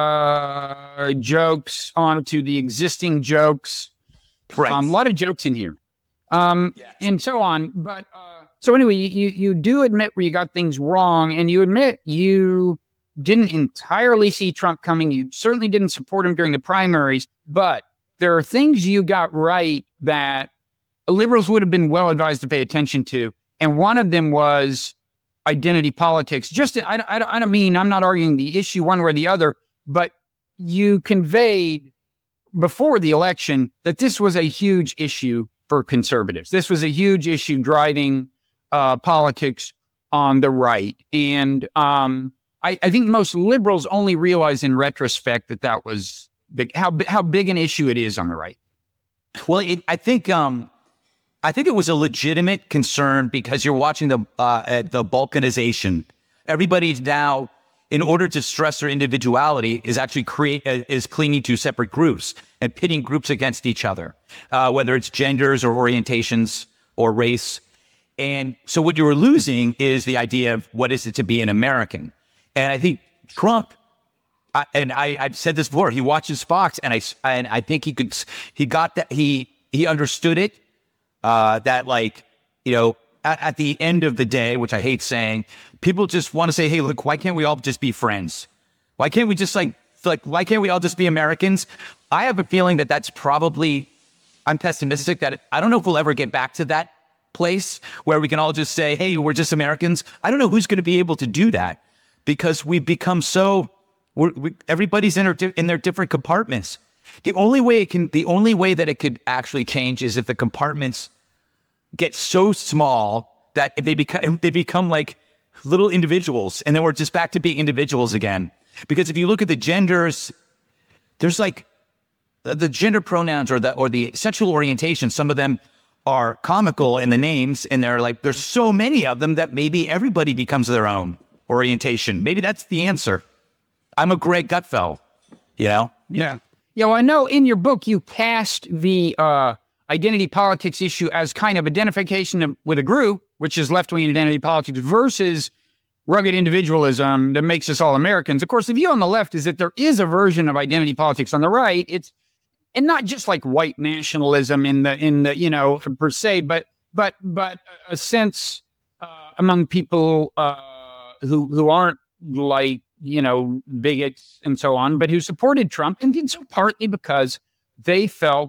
jokes onto the existing jokes. Right. A lot of jokes in here. And so on. But so anyway, you do admit where you got things wrong, and you admit you didn't entirely see Trump coming. You certainly didn't support him during the primaries, but there are things you got right that liberals would have been well advised to pay attention to. And one of them was identity politics. I don't mean, I'm not arguing the issue one way or the other, but you conveyed before the election that this was a huge issue for conservatives. This was a huge issue driving politics on the right. And I think most liberals only realize in retrospect that was big, how big an issue it is on the right. Well, I think it was a legitimate concern because you're watching the balkanization. Everybody's now in order to stress their individuality, is actually is clinging to separate groups and pitting groups against each other, whether it's genders or orientations or race. And so what you were losing is the idea of what is it to be an American. And I think Trump, I've said this before, he watches Fox, and I think he got that, he understood it, that like, you know, at the end of the day, which I hate saying, people just want to say, hey, look, why can't we all just be friends? Why can't we just why can't we all just be Americans? I have a feeling that that's probably, I'm pessimistic that I don't know if we'll ever get back to that place where we can all just say, hey, we're just Americans. I don't know who's going to be able to do that, because we've become so, everybody's in their different compartments. The only way that it could actually change is if the compartments get so small that if they become like little individuals, and then we're just back to being individuals again. Because if you look at the genders, there's like the gender pronouns or the sexual orientation. Some of them are comical in the names, and there's so many of them that maybe everybody becomes their own orientation. Maybe that's the answer. I'm a Greg Gutfeld, you know? Yeah. Yeah, well, I know in your book you cast the identity politics issue as kind of identification with a group, which is left-wing identity politics, versus rugged individualism that makes us all Americans. Of course, the view on the left is that there is a version of identity politics on the right. And not just like white nationalism in the you know, per se, but a sense among people who aren't like, you know, bigots and so on, but who supported Trump, and did so partly because they felt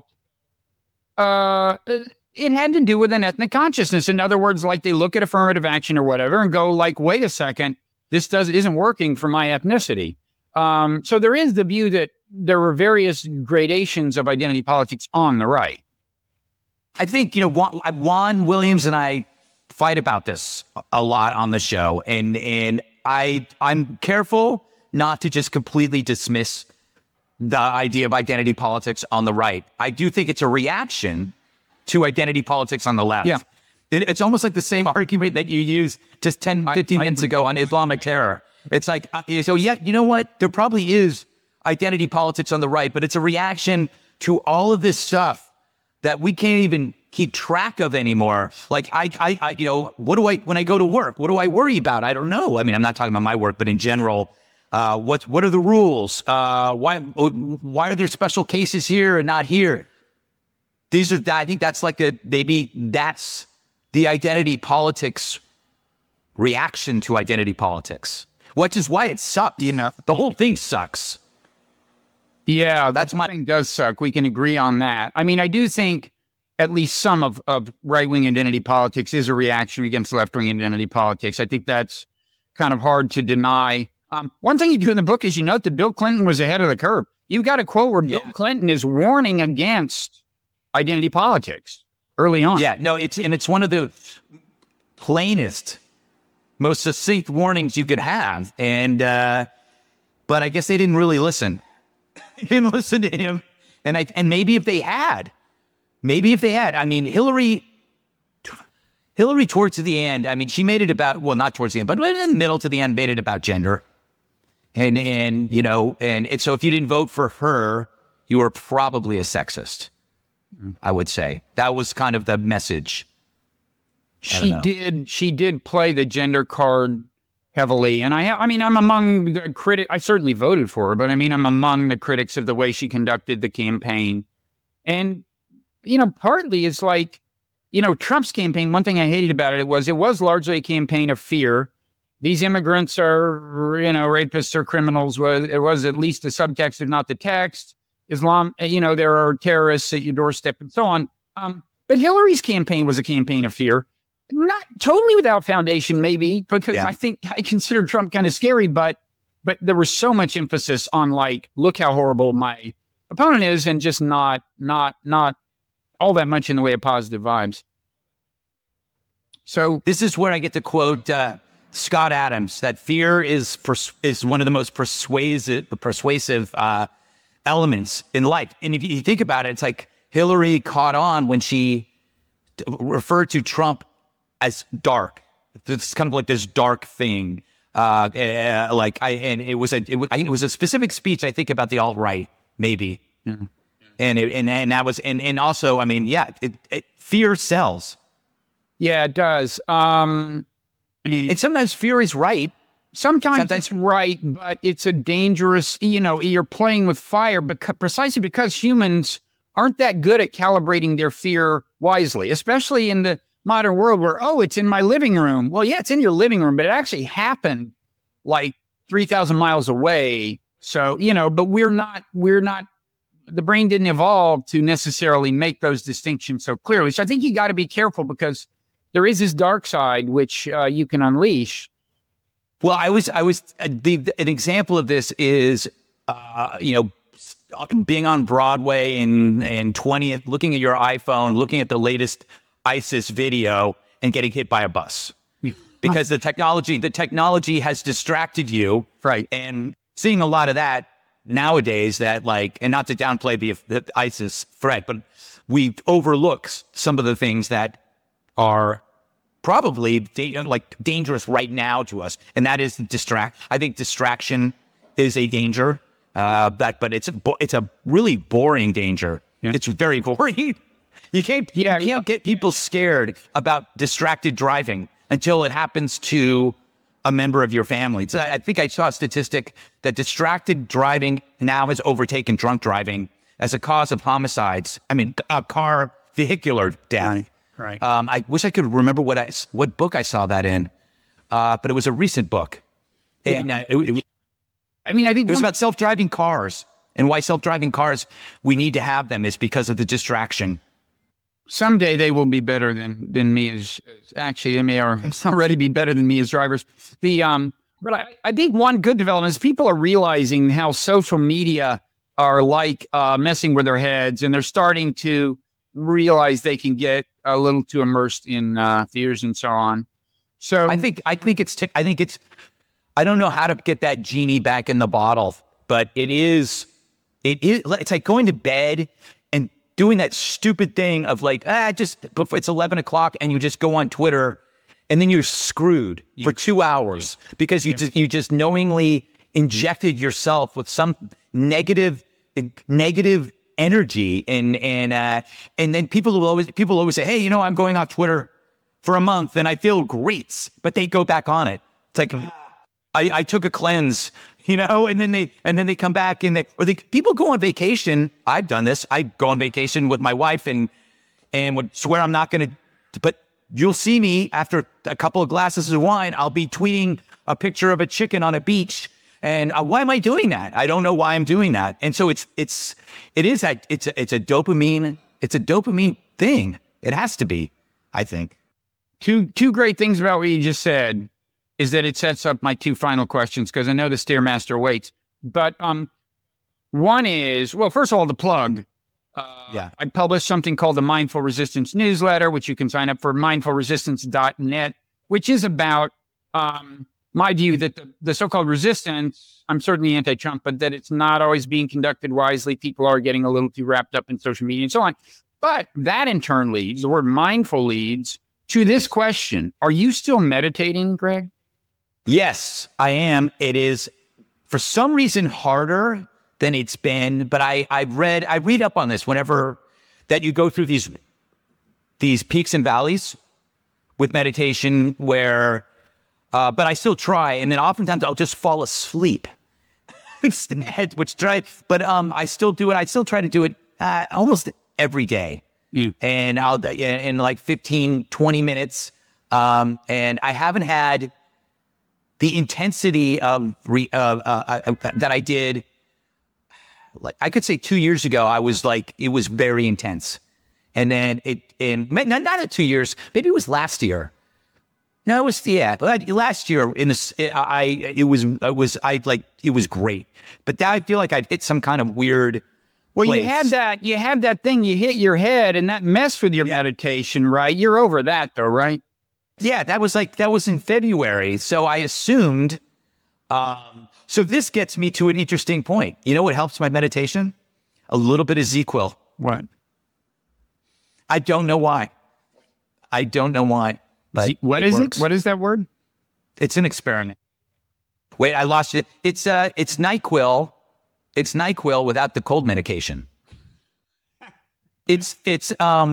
it had to do with an ethnic consciousness. In other words, like they look at affirmative action or whatever and go like, wait a second, this isn't working for my ethnicity. So there is the view that there were various gradations of identity politics on the right. I think, you know, Juan Williams and I fight about this a lot on the show, and I'm careful not to just completely dismiss the idea of identity politics on the right. I do think it's a reaction to identity politics on the left. Yeah. It's almost like the same argument that you used just 10, 15 minutes ago on Islamic terror. It's like, so yeah, you know what? There probably is identity politics on the right, but it's a reaction to all of this stuff that we can't even keep track of anymore. Like I you know, when I go to work, what do I worry about? I don't know. I mean, I'm not talking about my work, but in general, what are the rules? Why are there special cases here and not here? I think that's like maybe that's the identity politics reaction to identity politics, which is why it sucked. You know, the whole thing sucks. Yeah, that's my thing does suck. We can agree on that. I mean, I do think at least some of right-wing identity politics is a reaction against left-wing identity politics. I think that's kind of hard to deny. One thing you do in the book is you note that Bill Clinton was ahead of the curve. You've got a quote where Bill Clinton is warning against identity politics early on. Yeah, no, it's one of the plainest, most succinct warnings you could have. And, but I guess they didn't really listen. They didn't listen to him. And maybe if they had, I mean, Hillary towards the end, I mean, she made it about, well, not towards the end, but in the middle to the end, made it about gender. And you know, and so if you didn't vote for her, you were probably a sexist, I would say. That was kind of the message. She did play the gender card heavily. And I mean, I'm among the critics. I certainly voted for her, but I mean, I'm among the critics of the way she conducted the campaign. And, you know, partly it's like, you know, Trump's campaign, one thing I hated about it was largely a campaign of fear. These immigrants are, you know, rapists or criminals. It was at least the subtext, if not the text. Islam, you know, there are terrorists at your doorstep and so on. But Hillary's campaign was a campaign of fear. Not totally without foundation, maybe, because I think I consider Trump kind of scary, but there was so much emphasis on like, look how horrible my opponent is, and just not all that much in the way of positive vibes. So this is where I get to quote Scott Adams, that fear is one of the most persuasive elements in life. And if you think about it, it's like Hillary caught on when she referred to Trump as dark. It's kind of like this dark thing. And it was I think it was a specific speech. I think about the alt-right, maybe. Yeah. And that was, and also, I mean, yeah, fear sells. Yeah, it does. And sometimes fear is right. Sometimes it's right, but it's a dangerous, you're playing with fire precisely because humans aren't that good at calibrating their fear wisely, especially in the modern world where, it's in my living room. Well, yeah, it's in your living room, but it actually happened like 3,000 miles away. So, but we're not, the brain didn't evolve to necessarily make those distinctions so clearly. So I think you got to be careful because there is this dark side, which you can unleash. Well, an example of this is, being on Broadway and 20th, looking at your iPhone, looking at the latest ISIS video and getting hit by a bus because the technology has distracted you. Right. And seeing a lot of that nowadays and not to downplay the ISIS threat, but we overlook some of the things that are probably dangerous right now to us. And that is I think distraction is a danger, but it's a really boring danger. Yeah. It's very boring. You can't get people scared about distracted driving until it happens to a member of your family. So I think I saw a statistic that distracted driving now has overtaken drunk driving as a cause of homicides. I mean, vehicular death. Right. I wish I could remember what book I saw that in, but it was a recent book. And I think it was about self-driving cars and why self-driving cars, we need to have them is because of the distraction. Someday they will be better than me actually they may already be better than me as drivers. But I think one good development is people are realizing how social media are messing with their heads, and they're starting to realize they can get a little too immersed in fears and so on. So I think it's I don't know how to get that genie back in the bottle, but it's like going to bed and doing that stupid thing of it's 11 o'clock and you just go on Twitter and then you're screwed for 2 hours because you just knowingly injected yourself with some negative energy and then people always say, hey, I'm going off Twitter for a month and I feel great, but they go back on it. It's like I took a cleanse, and then they come back people go on vacation. I've done this. I go on vacation with my wife and would swear I'm not going to, but you'll see me after a couple of glasses of wine. I'll be tweeting a picture of a chicken on a beach. And why am I doing that? I don't know why I'm doing that. And so it's a dopamine thing. It has to be, I think. Two great things about what you just said is that it sets up my two final questions because I know the Stairmaster waits. But one is, well, first of all, the plug. I published something called the Mindful Resistance newsletter, which you can sign up for, mindfulresistance.net, which is about my view that the so-called resistance, I'm certainly anti-Trump, but that it's not always being conducted wisely. People are getting a little too wrapped up in social media and so on. But that in turn leads, the word mindful leads to this question. Are you still meditating, Greg? Yes, I am. It is for some reason harder than it's been, but I read up on this whenever that you go through these peaks and valleys with meditation where, but I still try. And then oftentimes I'll just fall asleep, but I still do it. I still try to do it almost every day. And I'll in like 15, 20 minutes. And I haven't had the intensity of that I did. Like I could say 2 years ago, I was like, it was very intense. And then not at 2 years, maybe it was last year. No, it was, but last year it was great. But now I feel like I've hit some kind of weird place. You had that thing, you hit your head and that messed with your meditation, right? You're over that though, right? Yeah, that was in February. So I assumed, so this gets me to an interesting point. You know what helps my meditation? A little bit of ZzzQuil. What? I don't know why. But what is it? What is that word? It's an experiment. Wait, I lost it. It's NyQuil. It's NyQuil without the cold medication. And it's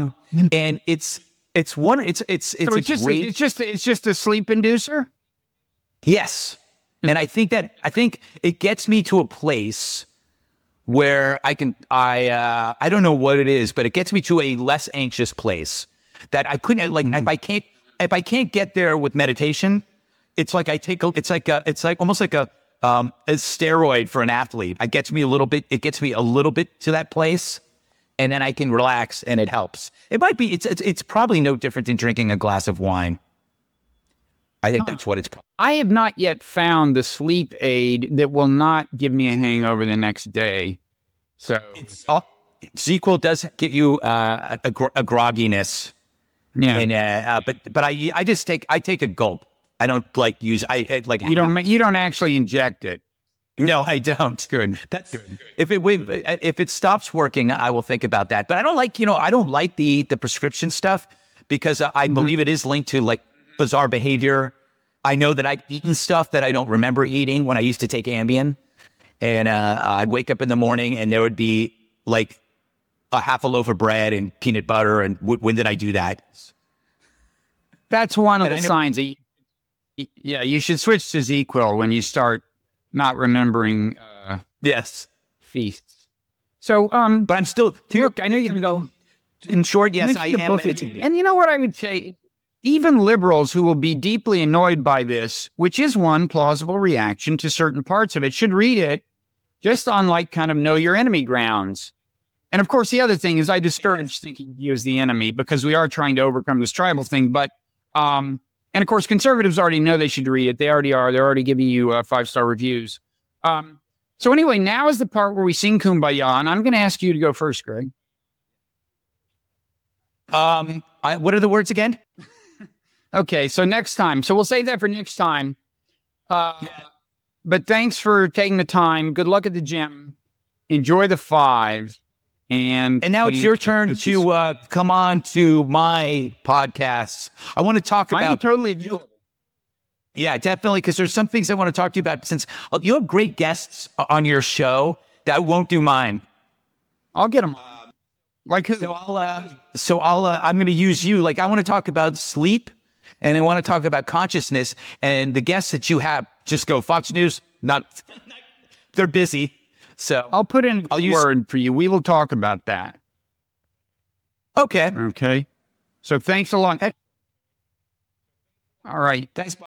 great. It's just a sleep inducer. Yes. And I think it gets me to a place where I don't know what it is, but it gets me to a less anxious place that I couldn't, like, if I can't get there with meditation, it's like almost like a steroid for an athlete. It gets me a little bit to that place, and then I can relax and it helps. It's probably no different than drinking a glass of wine. I think that's what it's. I have not yet found the sleep aid that will not give me a hangover the next day. So ZzzQuil does give you a grogginess. Yeah. And but I take a gulp. I don't like use you don't actually inject it. No, I don't. Good. That's good. If it stops working, I will think about that. But I don't like the prescription stuff because I believe it is linked to like bizarre behavior. I know that I've eaten stuff that I don't remember eating when I used to take Ambien. And I'd wake up in the morning and there would be like a half a loaf of bread and peanut butter. And when did I do that? That's one of the signs that you should switch to ZzzQuil when you start not remembering yes feasts. So but I'm still look, I know you're gonna go in short, yes, I am. And you know what I would say? Even liberals who will be deeply annoyed by this, which is one plausible reaction to certain parts of it, should read it just on like kind of know your enemy grounds. And of course, the other thing is I discourage thinking of you as the enemy because we are trying to overcome this tribal thing. But, and of course, conservatives already know they should read it. They already are. They're already giving you 5-star reviews. So anyway, now is the part where we sing Kumbaya, and I'm going to ask you to go first, Greg. What are the words again? Okay, so next time. So we'll save that for next time. But thanks for taking the time. Good luck at the gym. Enjoy the 5. And now it's your turn to come on to my podcast. I want to talk about totally enjoyable. Yeah, definitely, because there's some things I want to talk to you about. Since you have great guests on your show, that I won't do mine. I'll get them. Like who? I'm going to use you. Like I want to talk about sleep. And I want to talk about consciousness, and the guests that you have, just go Fox News. They're busy. So I'll put in a word for you. We will talk about that. Okay. Okay. So thanks a lot. All right. Thanks.